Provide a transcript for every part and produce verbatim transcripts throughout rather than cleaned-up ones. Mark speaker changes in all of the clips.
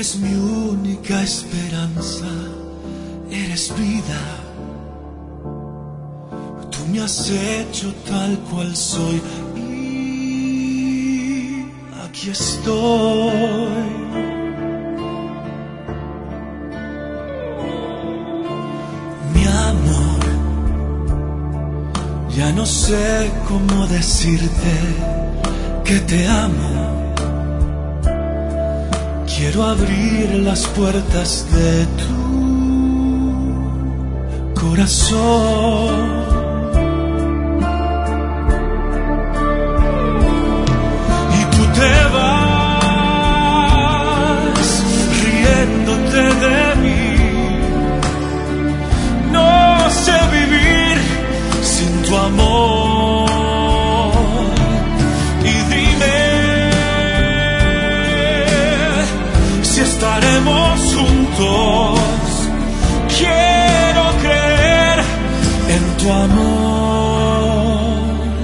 Speaker 1: Eres mi única esperanza, eres vida. Tú me has hecho tal cual soy y aquí estoy. Mi amor, ya no sé cómo decirte que te amo. Quiero abrir las puertas de tu corazón. Y tú te vas riéndote de mí. No sé vivir sin tu amor. Y dime si estaremos juntos. Quiero creer en tu amor.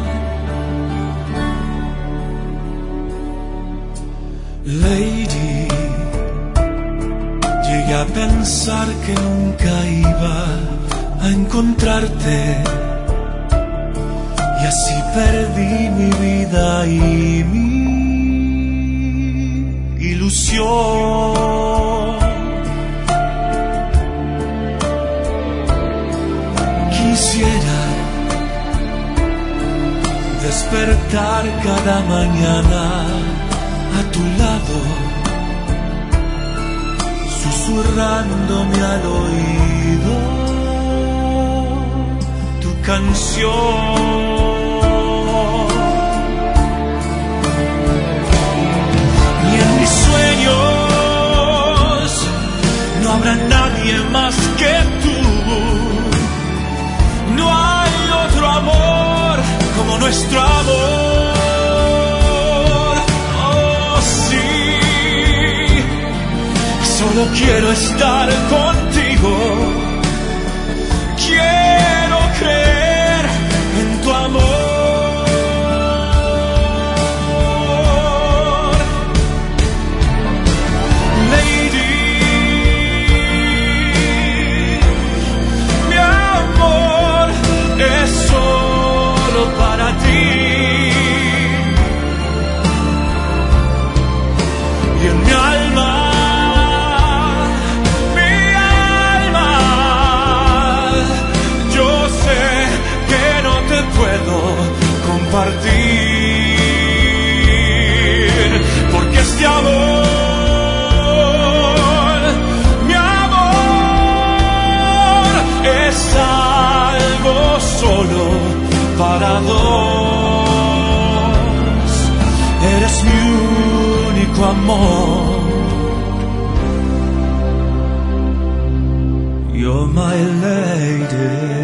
Speaker 1: Lady, llegué a pensar que nunca iba a encontrarte, y así perdí mi vida y mi ilusión. Quisiera despertar cada mañana a tu lado, susurrándome al oído tu canción. Sueños no habrá nadie más que tú. No hay otro amor como nuestro amor. Oh sí, solo quiero estar contigo. Quiero creer en tu amor. Y en mi alma, mi alma, yo sé que no te puedo compartir, porque este amor, mi amor, es algo solo para dos. Eres mi único amor. You're my lady.